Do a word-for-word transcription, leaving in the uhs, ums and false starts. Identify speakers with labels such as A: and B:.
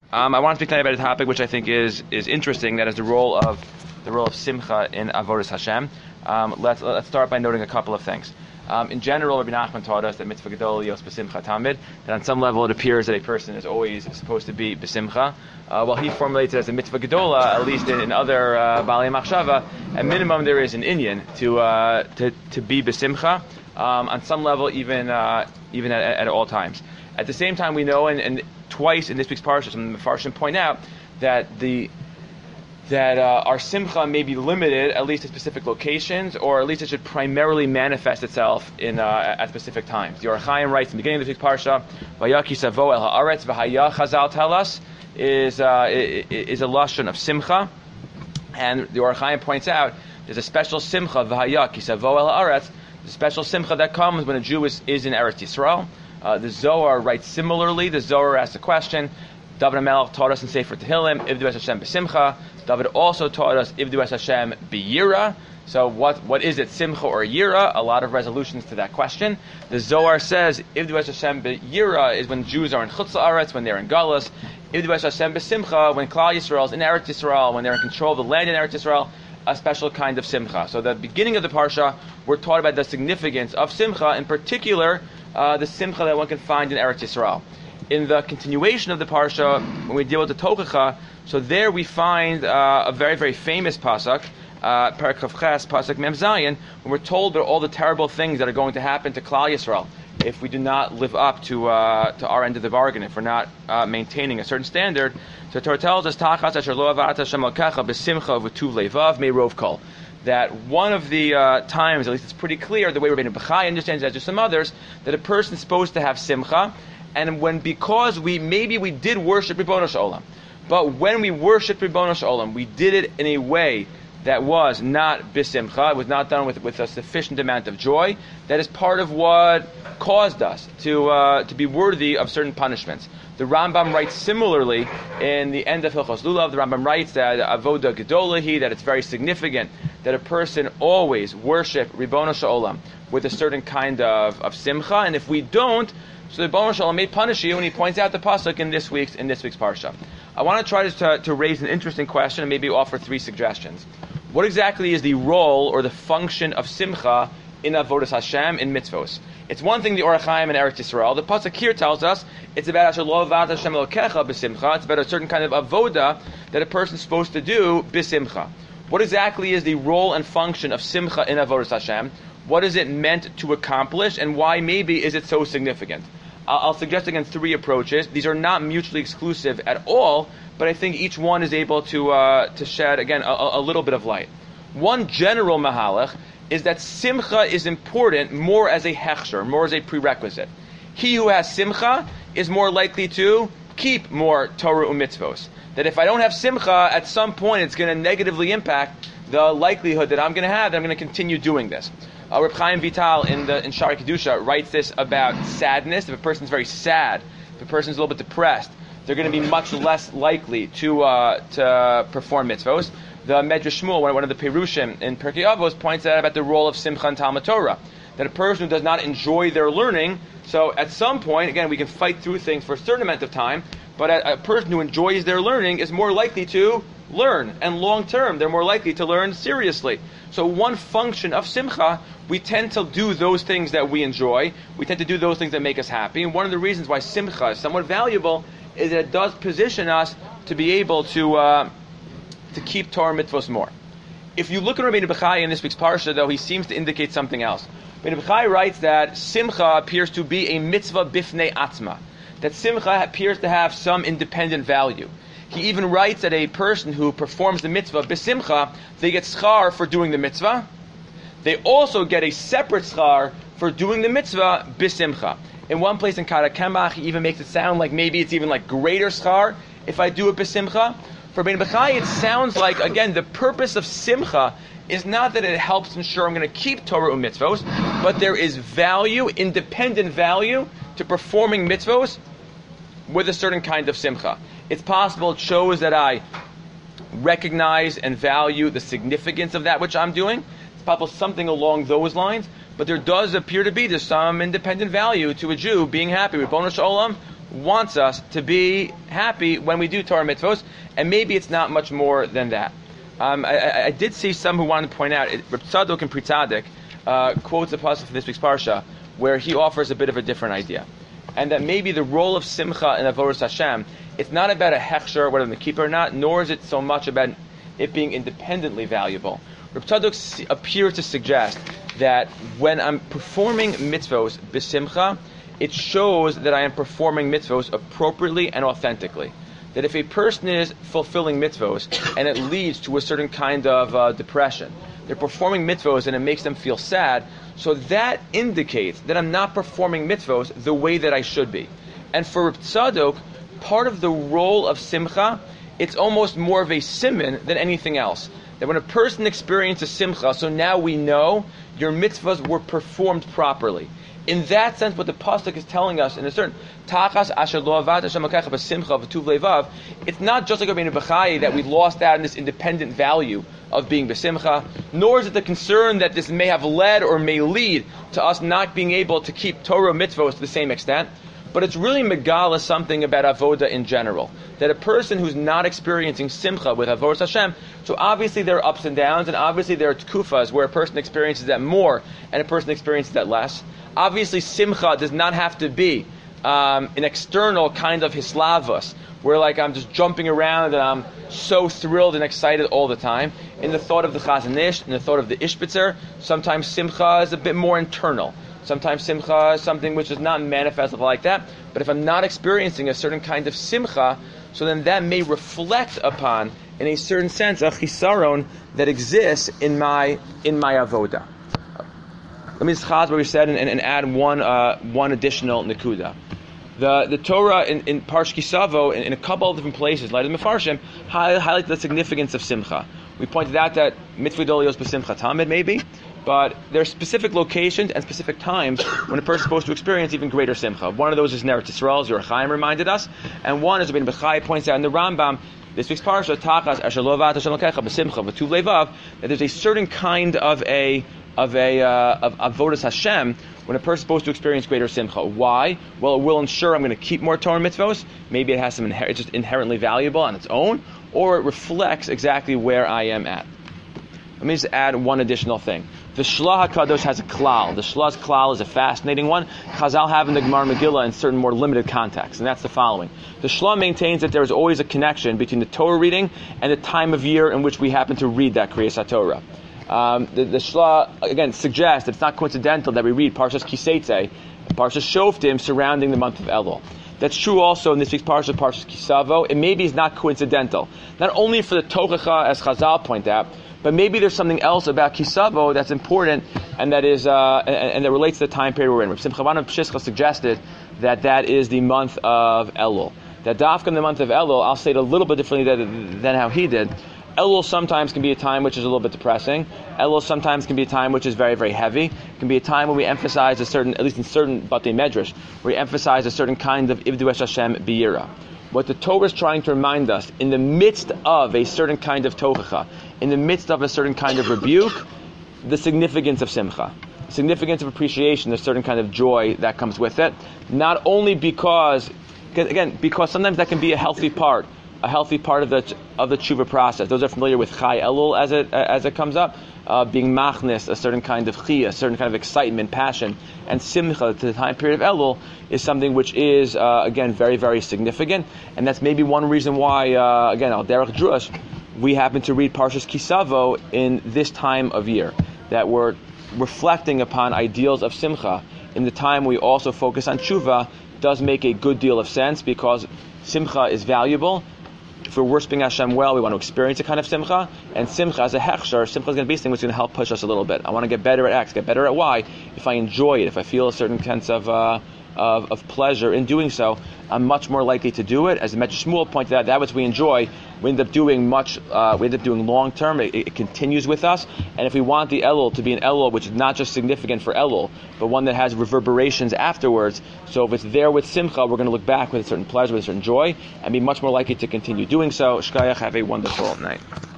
A: Um, I want to speak tonight about a topic which I think is is interesting. That is the role of the role of simcha in avodas Hashem. Um, let's let's start by noting a couple of things. Um, in general, Rabbi Nachman taught us that mitzvah gedol yos b'simcha tamid. That on some level it appears that a person is always supposed to be b'simcha. Uh, while he formulates it as a mitzvah gedola, at least in, in other uh, balei machshava, at minimum there is an inyan to uh, to to be b'simcha. Um, on some level, even uh, even at, at all times. At the same time, we know, and, and twice in this week's parsha, some of the Mefarshim point out that the that uh, our simcha may be limited at least to specific locations, or at least it should primarily manifest itself in uh, at specific times. The Or HaChaim writes in the beginning of this week's parsha, "Vayaki savo el haaretz v'haya." Chazal tell us is uh, is a lashon of simcha, and the Or HaChaim points out there's a special simcha v'hayaki savo el haaretz. The special simcha that comes when a Jew is, is in Eretz Yisrael. Uh, the Zohar writes similarly. The Zohar asks a question. David HaMelech taught us in Sefer Tehillim, Ivdu es Hashem b'simcha. David also taught us Ivdu es Hashem b'yira. So what what is it, simcha or yira? A lot of resolutions to that question. The Zohar says Ivdu es Hashem b'yira is when Jews are in Chutz La'aretz, when they're in Galus. Ivdu es Hashem b'simcha, when Klal Yisrael is in Eretz Yisrael, when they're in control of the land in Eretz Yisrael. A special kind of simcha. So the beginning of the parsha, we're taught about the significance of simcha, in particular, uh, the simcha that one can find in Eretz Yisrael. In the continuation of the parsha, when we deal with the tochacha, so there we find uh, a very, very famous pasuk, uh, Perek Chav Ches, pasuk Mem Zayin, when we're told about all the terrible things that are going to happen to Klal Yisrael if we do not live up to uh, to our end of the bargain, if we're not uh, maintaining a certain standard. So the Torah tells us, Tachas asher lo avat Hashem Elokecha b'simcha v'tuv leivav me'rov kol. That one of the uh, times, at least it's pretty clear, the way Rabbeinu Bechai understands it, as do some others, that a person is supposed to have simcha, and when because we maybe we did worship Ribbono Shel Olam, but when we worshiped Ribbono Shel Olam, we did it in a way that was not b'simcha, it was not done with with a sufficient amount of joy. That is part of what caused us to uh, to be worthy of certain punishments. The Rambam writes similarly in the end of Hilchos Lulav. The Rambam writes that avoda gedolahi, that it's very significant that a person always worship Ribbono Shel Olam with a certain kind of, of simcha, and if we don't, so the Ribbono Shel Olam may punish you. And he points out the pasuk in this week's in this week's parsha. I want to try to to raise an interesting question and maybe offer three suggestions. What exactly is the role or the function of simcha in avodas Hashem, in mitzvos? It's one thing, the Or HaChaim and Eretz Yisrael. The pasuk here tells us it's about asher lo avat Hashem Elokecha b'simcha. It's about a certain kind of avoda that a person is supposed to do b'simcha. What exactly is the role and function of simcha in avodas Hashem? What is it meant to accomplish, and why maybe is it so significant? I'll, I'll suggest again three approaches. These are not mutually exclusive at all, but I think each one is able to uh, to shed again a, a little bit of light. One general mahalach is that simcha is important more as a hechsher, more as a prerequisite. He who has simcha is more likely to keep more Torah u'mitzvos. That if I don't have simcha, at some point it's going to negatively impact the likelihood that I'm going to have that I'm going to continue doing this. Uh, Reb Chaim Vital in the in Shari Kedusha writes this about sadness. If a person's very sad, if a person's a little bit depressed, they're going to be much less likely to uh, to perform mitzvos. The Medrash Shmuel, one of the Perushim in Pirkei Avos, points out about the role of simcha in Talmud Torah. That a person who does not enjoy their learning, so at some point, again, we can fight through things for a certain amount of time, but a, a person who enjoys their learning is more likely to learn, and long term, they're more likely to learn seriously. So one function of simcha, we tend to do those things that we enjoy, we tend to do those things that make us happy, and one of the reasons why simcha is somewhat valuable is that it does position us to be able to uh, to keep Torah mitzvos more. If you look at Rabbeinu Bechai in this week's parsha, though, he seems to indicate something else. Rabbeinu Bechai writes that simcha appears to be a mitzvah bifnei atzma, that simcha appears to have some independent value. He even writes that a person who performs the mitzvah b'simcha, they get schar for doing the mitzvah. They also get a separate schar for doing the mitzvah b'simcha. In one place in Kara Kemach, he even makes it sound like maybe it's even like greater schar if I do it b'simcha. For Rabbeinu Bechai, it sounds like, again, the purpose of simcha is not that it helps ensure I'm going to keep Torah and mitzvos, but there is value, independent value, to performing mitzvos with a certain kind of simcha. It's possible it shows that I recognize and value the significance of that which I'm doing. It's possible something along those lines, but there does appear to be there's some independent value to a Jew being happy with Ribbono Shel Olam wants us to be happy when we do Torah mitzvos, and maybe it's not much more than that. Um, I, I did see some who wanted to point out, Reb Tzadok and Pri Tzadik uh, quotes a passage from this week's parsha where he offers a bit of a different idea, and that maybe the role of simcha in Avodas Hashem, it's not about a hechsher, whether I'm the keeper or not, nor is it so much about it being independently valuable. Reb Tzadok appears to suggest that when I'm performing mitzvos b'simcha, it shows that I am performing mitzvos appropriately and authentically. That if a person is fulfilling mitzvos and it leads to a certain kind of uh, depression, they're performing mitzvos and it makes them feel sad, so that indicates that I'm not performing mitzvos the way that I should be. And for Reb Tzadok, part of the role of simcha, it's almost more of a siman than anything else. That when a person experiences simcha, so now we know your mitzvahs were performed properly. In that sense, what the pasuk is telling us, in a certain tachas asher lo avad Hashem Elokecha b'simcha v'tuv levav, it's not just like Rabbeinu Bechai that we lost out in this independent value of being b'simcha, nor is it the concern that this may have led or may lead to us not being able to keep Torah mitzvahs to the same extent. But it's really megala something about avoda in general. That a person who's not experiencing simcha with avodas Hashem, so obviously there are ups and downs, and obviously there are tkufas where a person experiences that more and a person experiences that less. Obviously simcha does not have to be um, an external kind of hislavus, where like I'm just jumping around and I'm so thrilled and excited all the time. In the thought of the Chazon Ish, in the thought of the Ishbitzer, sometimes simcha is a bit more internal. Sometimes simcha is something which is not manifestable like that. But if I'm not experiencing a certain kind of simcha, so then that may reflect upon, in a certain sense, a chisaron that exists in my in my avoda. Let me just chaz what we said and, and, and add one uh, one additional nekuda. The the Torah in, in Parsh Kisavo, in, in a couple of different places, like the Mefarshim, highlight, highlight the significance of simcha. We pointed out that mitzvah dolios b'simcha tamid maybe, but there are specific locations and specific times when a person is supposed to experience even greater simcha. One of those is Eretz Yisrael, as Yor Chaim reminded us, and one, as Rabbeinu Bechai points out in the Rambam, this week's parsha, Tachas Asher Lo Avad Hashem Elokecha b'simcha v'tuv levav, that there's a certain kind of a of a uh, of avodas Hashem when a person is supposed to experience greater simcha. Why? Well, it will ensure I'm going to keep more Torah mitzvos. Maybe it has some inher- it's just inherently valuable on its own, or it reflects exactly where I am at. Let me just add one additional thing. The Shlah HaKadosh has a klal. The Shlah's klal is a fascinating one. Chazal have in the Gemara Megillah in certain more limited contexts, and that's the following. The Shlah maintains that there is always a connection between the Torah reading and the time of year in which we happen to read that Kriyas HaTorah. Um, the, the Shlah, again, suggests that it's not coincidental that we read Parshas Kiseitze, Parshas Shoftim surrounding the month of Elul. That's true also in this week's Parsha, Parshas Kisavo. It maybe is not coincidental. Not only for the Tochacha, as Chazal point out, but maybe there's something else about Kisavo that's important and that is uh, and, and that relates to the time period we're in. Reb Simcha Ban of Pshischa suggested that that is the month of Elul. That Dafka in the month of Elul, I'll say it a little bit differently than, than how he did. Elul sometimes can be a time which is a little bit depressing. Elul sometimes can be a time which is very, very heavy. It can be a time when we emphasize a certain, at least in certain Batei Medrash, where we emphasize a certain kind of Ivdu Es Hashem B'yira. What the Torah is trying to remind us, in the midst of a certain kind of tochacha, in the midst of a certain kind of rebuke, the significance of simcha, the significance of appreciation, a certain kind of joy that comes with it. Not only because, again, because sometimes that can be a healthy part, a healthy part of the of the tshuva process. Those are familiar with Chai Elul as it as it comes up, uh, being machnis, a certain kind of chiyah, a certain kind of excitement, passion, and simcha to the time period of Elul is something which is uh, again very, very significant, and that's maybe one reason why uh, again al derech drush we happen to read Parshas Kisavo in this time of year, that we're reflecting upon ideals of simcha in the time we also focus on tshuva. Does make a good deal of sense because simcha is valuable. If we're worshiping Hashem well, we want to experience a kind of simcha, and simcha as a hechsher, simcha is going to be something which is going to help push us a little bit. I want to get better at X, get better at Y. If I enjoy it, if I feel a certain sense of uh, of, of pleasure in doing so, I'm much more likely to do it. As the Medrash Shmuel pointed out, that which we enjoy, we end up doing much. Uh, we end up doing long term. It, it continues with us. And if we want the Elul to be an Elul which is not just significant for Elul, but one that has reverberations afterwards, so if it's there with Simcha, we're going to look back with a certain pleasure, with a certain joy, and be much more likely to continue doing so. Shkayach, have a wonderful night.